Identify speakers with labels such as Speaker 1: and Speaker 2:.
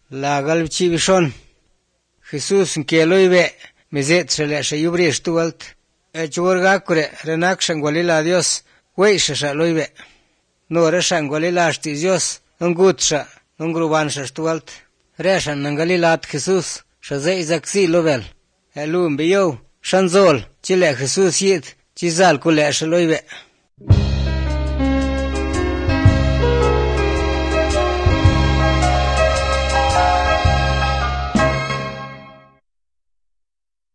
Speaker 1: La galchi bishon. Jesús nke loibe, mezet shele shayubrish tuwalt. Echurga kure renak shangwalila Dios, wey shasha loibe. No reshangwalila ashti Dios, nungutsha, nungruban shashtuwalt. Reshan nangalilat Jesús, shazay zaksi lovel. Elum biyo, shanzol, chile Jesús yid, chizal kule shaloibe.